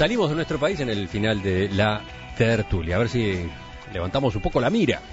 Salimos de nuestro país en el final de la tertulia. A ver si levantamos un poco la mira.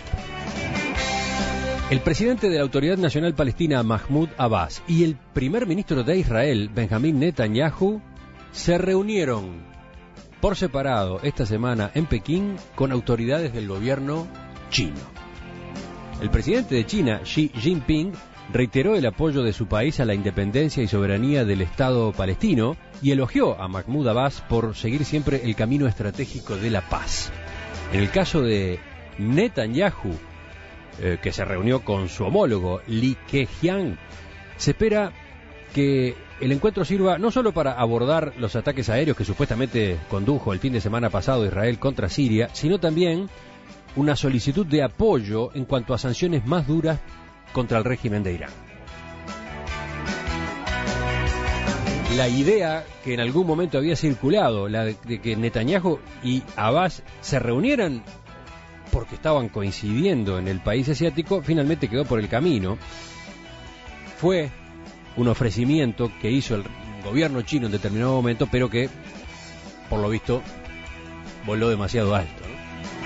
El presidente de la Autoridad Nacional Palestina, Mahmoud Abbas, y el primer ministro de Israel, Benjamín Netanyahu, se reunieron por separado esta semana en Pekín con autoridades del gobierno chino. El presidente de China, Xi Jinping, reiteró el apoyo de su país a la independencia y soberanía del Estado palestino y elogió a Mahmoud Abbas por seguir siempre el camino estratégico de la paz. En el caso de Netanyahu, que se reunió con su homólogo Li Keqiang, se espera que el encuentro sirva no solo para abordar los ataques aéreos que supuestamente condujo el fin de semana pasado Israel contra Siria, sino también una solicitud de apoyo en cuanto a sanciones más duras contra el régimen de Irán. La idea que en algún momento había circulado, la de que Netanyahu y Abbas se reunieran porque estaban coincidiendo en el país asiático, finalmente quedó por el camino. Fue un ofrecimiento que hizo el gobierno chino en determinado momento, pero que, por lo visto, voló demasiado alto, ¿no?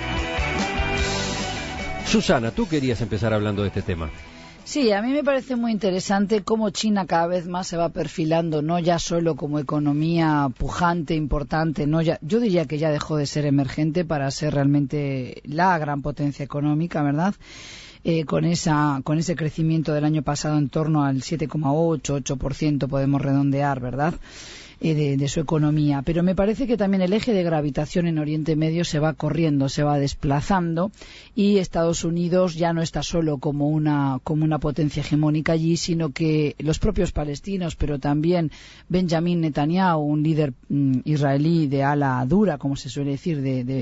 Susana, tú querías empezar hablando de este tema. Sí, a mí me parece muy interesante cómo China cada vez más se va perfilando, no ya solo como economía pujante, importante, yo diría que ya dejó de ser emergente para ser realmente la gran potencia económica, ¿verdad? Con ese crecimiento del año pasado en torno al 7,8% podemos redondear, ¿verdad? De su economía, pero me parece que también el eje de gravitación en Oriente Medio se va corriendo, se va desplazando, y Estados Unidos ya no está solo como una potencia hegemónica allí, sino que los propios palestinos, pero también Benjamín Netanyahu, un líder israelí de ala dura, como se suele decir,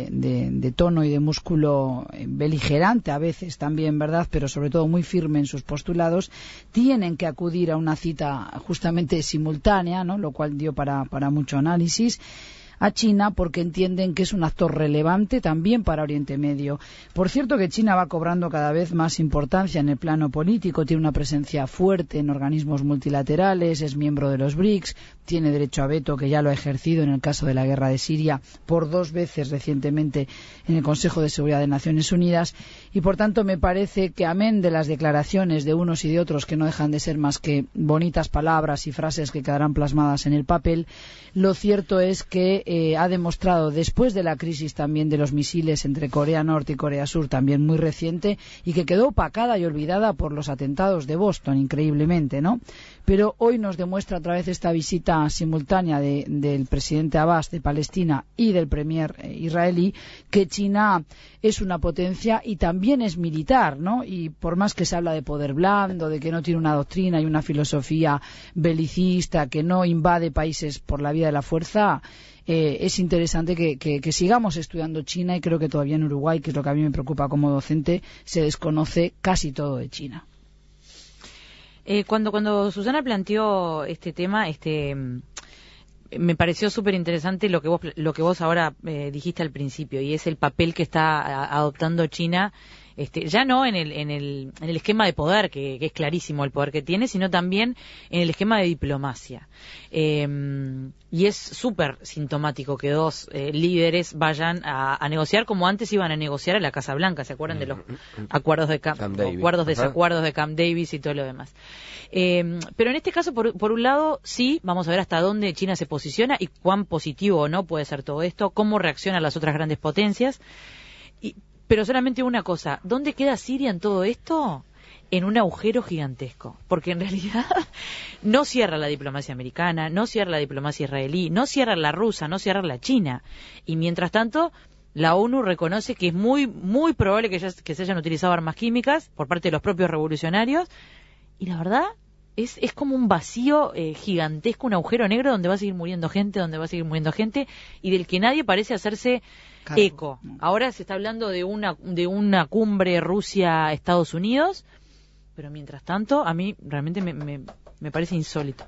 de tono y de músculo beligerante a veces también, ¿verdad?, pero sobre todo muy firme en sus postulados, tienen que acudir a una cita justamente simultánea, ¿no?, lo cual dio para mucho análisis, a China, porque entienden que es un actor relevante también para Oriente Medio. Por cierto que China va cobrando cada vez más importancia en el plano político, tiene una presencia fuerte en organismos multilaterales, es miembro de los BRICS, tiene derecho a veto, que ya lo ha ejercido en el caso de la guerra de Siria por 2 veces recientemente en el Consejo de Seguridad de Naciones Unidas, y por tanto me parece que, amén de las declaraciones de unos y de otros que no dejan de ser más que bonitas palabras y frases que quedarán plasmadas en el papel, lo cierto es que ha demostrado, después de la crisis también de los misiles entre Corea Norte y Corea Sur, también muy reciente, y que quedó opacada y olvidada por los atentados de Boston, increíblemente, ¿no? Pero hoy nos demuestra otra vez esta visita simultánea del presidente Abbas de Palestina y del premier israelí, que China es una potencia y también es militar, ¿no? Y por más que se habla de poder blando, de que no tiene una doctrina y una filosofía belicista, que no invade países por la vía de la fuerza, es interesante que sigamos estudiando China, y creo que todavía en Uruguay, que es lo que a mí me preocupa como docente, se desconoce casi todo de China. Cuando Susana planteó este tema, me pareció súper interesante lo que vos ahora dijiste al principio, y es el papel que está adoptando China, ya no en el esquema de poder, que es clarísimo el poder que tiene, sino también en el esquema de diplomacia. Y es súper sintomático que 2 líderes vayan a negociar como antes iban a negociar a la Casa Blanca. ¿Se acuerdan de los acuerdos de desacuerdos de Camp Davis y todo lo demás? Pero en este caso, por un lado, sí, vamos a ver hasta dónde China se posiciona y cuán positivo o no puede ser todo esto, cómo reaccionan las otras grandes potencias. Pero solamente una cosa, ¿dónde queda Siria en todo esto? En un agujero gigantesco, porque en realidad no cierra la diplomacia americana, no cierra la diplomacia israelí, no cierra la rusa, no cierra la china, y mientras tanto la ONU reconoce que es muy muy probable que se hayan utilizado armas químicas por parte de los propios revolucionarios, y la verdad es como un vacío gigantesco, un agujero negro donde va a seguir muriendo gente, y del que nadie parece hacerse eco. Ahora se está hablando de una cumbre Rusia-Estados Unidos, pero mientras tanto a mí realmente me parece insólito.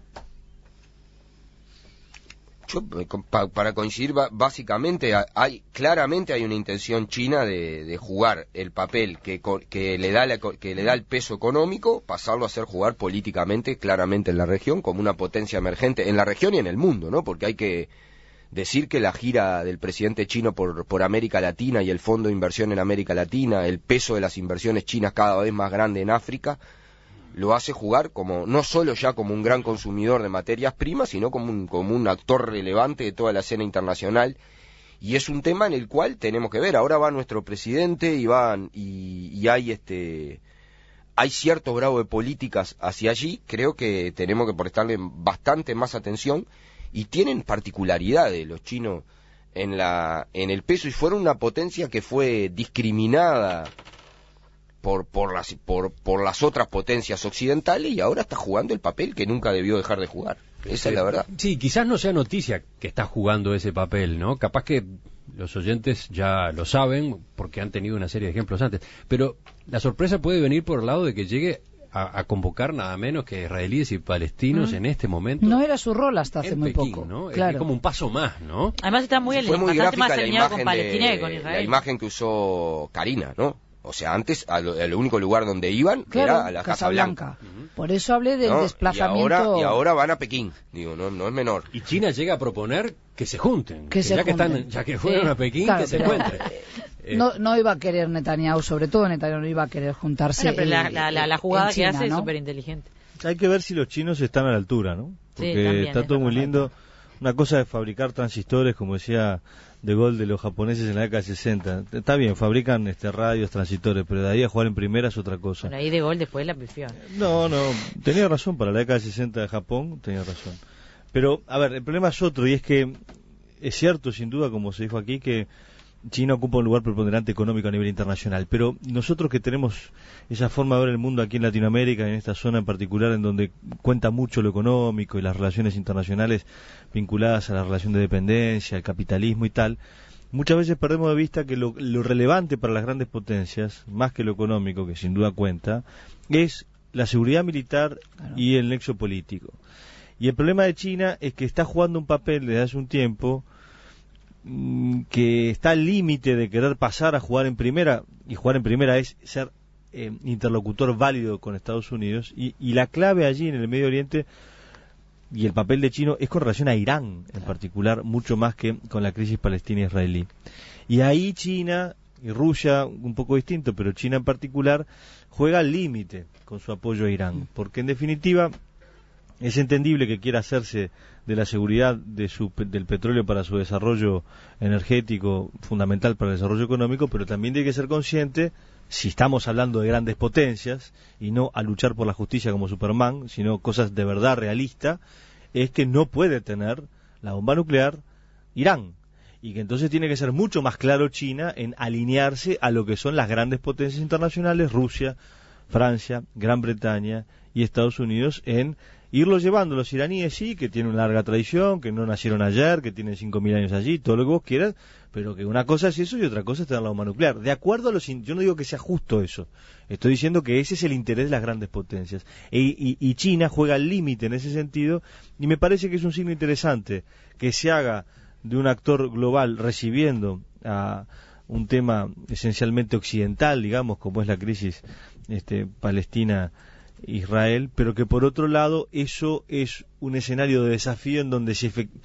Yo, para coincidir, básicamente claramente hay una intención china de jugar el papel que le da el peso económico, pasarlo a hacer jugar políticamente claramente en la región como una potencia emergente en la región y en el mundo, ¿no? Porque hay que decir que la gira del presidente chino por América Latina y el Fondo de Inversión en América Latina, el peso de las inversiones chinas cada vez más grande en África, lo hace jugar como no solo ya como un gran consumidor de materias primas, sino como un actor relevante de toda la escena internacional. Y es un tema en el cual tenemos que ver. Ahora va nuestro presidente y hay cierto grado de políticas hacia allí. Creo que tenemos que prestarle bastante más atención, y tienen particularidades los chinos en el peso, y fueron una potencia que fue discriminada por las otras potencias occidentales, y ahora está jugando el papel que nunca debió dejar de jugar. Esa es la verdad. Sí, quizás no sea noticia que está jugando ese papel, ¿no? Capaz que los oyentes ya lo saben porque han tenido una serie de ejemplos antes, pero la sorpresa puede venir por el lado de que llegue a convocar nada menos que israelíes y palestinos en este momento. No era su rol hasta hace muy Pekín, poco, ¿no? Claro. Es como un paso más, ¿no? Además está muy gráfica más alineado con Palestina que con Israel. La imagen que usó Karina, ¿no? O sea, antes el único lugar donde iban era a la Casa Blanca. Por eso hablé del desplazamiento. Y ahora van a Pekín, digo, no es menor. Y China llega a proponer que se junten, ya que fueron a Pekín, claro, que se encuentren. No iba a querer Netanyahu, sobre todo Netanyahu no iba a querer juntarse. Bueno, pero la jugada China, que hace ¿no? es súper inteligente. Hay que ver si los chinos están a la altura, ¿no? Porque sí, también, está todo muy lindo. Una cosa es fabricar transistores, como decía De Gaulle, de los japoneses en la década de 60. Está bien, fabrican radios, transistores, pero de ahí a jugar en primera es otra cosa. Por ahí De Gaulle después la pifió. No, tenía razón, para la década de 60 de Japón tenía razón. Pero, a ver, el problema es otro, y es que es cierto, sin duda, como se dijo aquí, que China ocupa un lugar preponderante económico a nivel internacional, pero nosotros que tenemos esa forma de ver el mundo aquí en Latinoamérica, en esta zona en particular, en donde cuenta mucho lo económico y las relaciones internacionales vinculadas a la relación de dependencia, al capitalismo y tal, muchas veces perdemos de vista que lo relevante para las grandes potencias, más que lo económico, que sin duda cuenta, es la seguridad militar y el nexo político. Y el problema de China es que está jugando un papel desde hace un tiempo que está al límite de querer pasar a jugar en primera, y jugar en primera es ser interlocutor válido con Estados Unidos, y la clave allí en el Medio Oriente y el papel de China es con relación a Irán en particular, mucho más que con la crisis palestina-israelí. Y ahí China y Rusia, un poco distinto, pero China en particular, juega al límite con su apoyo a Irán, porque en definitiva es entendible que quiera hacerse de la seguridad del petróleo para su desarrollo energético, fundamental para el desarrollo económico, pero también tiene que ser consciente, si estamos hablando de grandes potencias, y no a luchar por la justicia como Superman, sino cosas de verdad realistas, es que no puede tener la bomba nuclear Irán, y que entonces tiene que ser mucho más claro China en alinearse a lo que son las grandes potencias internacionales, Rusia, Francia, Gran Bretaña y Estados Unidos, en irlos llevando. Los iraníes sí, que tienen una larga tradición, que no nacieron ayer, que tienen 5.000 años allí, todo lo que vos quieras, pero que una cosa es eso y otra cosa es tener la bomba nuclear. De acuerdo a yo no digo que sea justo eso, estoy diciendo que ese es el interés de las grandes potencias. Y China juega al límite en ese sentido, y me parece que es un signo interesante que se haga de un actor global recibiendo a un tema esencialmente occidental, digamos, como es la crisis Palestina-Israel, pero que por otro lado eso es un escenario de desafío en donde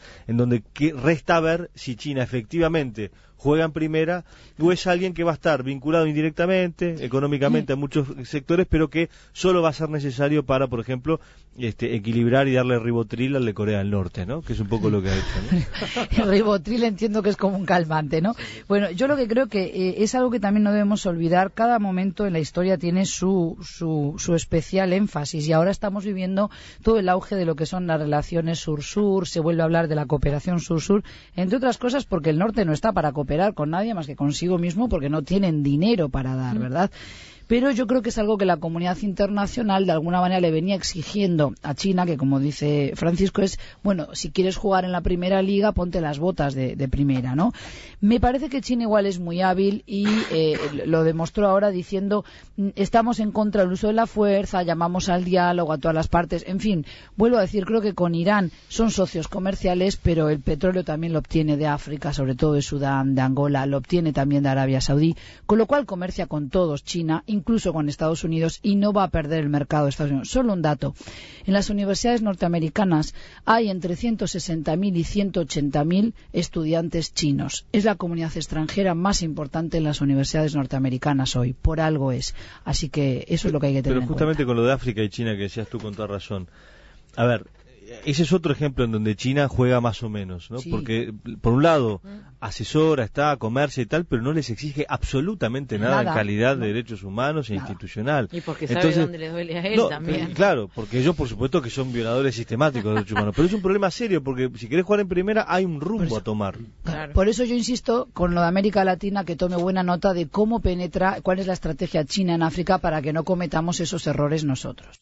resta ver si China efectivamente juega en primera o es alguien que va a estar vinculado indirectamente, económicamente a muchos sectores, pero que solo va a ser necesario para, por ejemplo, equilibrar y darle ribotril al de Corea del Norte, ¿no? Que es un poco lo que ha hecho, ¿no? El ribotril entiendo que es como un calmante, ¿no? Bueno, yo lo que creo que es algo que también no debemos olvidar. Cada momento en la historia tiene su especial énfasis, y ahora estamos viviendo todo el auge de lo que son las relaciones sur-sur. Se vuelve a hablar de la cooperación sur-sur, entre otras cosas porque el norte no está para cooperar con nadie más que consigo mismo, porque no tienen dinero para dar, ¿verdad? Pero yo creo que es algo que la comunidad internacional de alguna manera le venía exigiendo a China, que como dice Francisco es, bueno, si quieres jugar en la primera liga, ponte las botas de primera, ¿no? Me parece que China igual es muy hábil y lo demostró ahora diciendo, estamos en contra del uso de la fuerza, llamamos al diálogo a todas las partes, en fin, vuelvo a decir, creo que con Irán son socios comerciales, pero el petróleo también lo obtiene de África, sobre todo de Sudán, de Angola, lo obtiene también de Arabia Saudí, con lo cual comercia con todos China, incluso con Estados Unidos, y no va a perder el mercado de Estados Unidos. Solo un dato. En las universidades norteamericanas hay entre 160.000 y 180.000 estudiantes chinos. Es la comunidad extranjera más importante en las universidades norteamericanas hoy. Por algo es. Así que eso es lo que hay que tener en cuenta. Pero justamente con lo de África y China que decías tú con toda razón. A ver, ese es otro ejemplo en donde China juega más o menos, ¿no? Sí. Porque, por un lado, asesora, comercia y tal, pero no les exige absolutamente nada en calidad de derechos humanos e institucional. Y porque sabe dónde les duele a él también. Claro, porque ellos, por supuesto, que son violadores sistemáticos de derechos humanos. Pero es un problema serio, porque si querés jugar en primera, hay un rumbo a tomar. Claro. Por eso yo insisto con lo de América Latina, que tome buena nota de cómo penetra, cuál es la estrategia china en África para que no cometamos esos errores nosotros.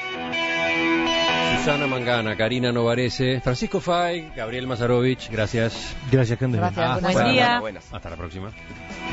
Susana Mangana, Karina Novarese, Francisco Fay, Gabriel Mazarovich, gracias. Gracias, Candela. Gracias, Buen día. Buenas. Hasta la próxima.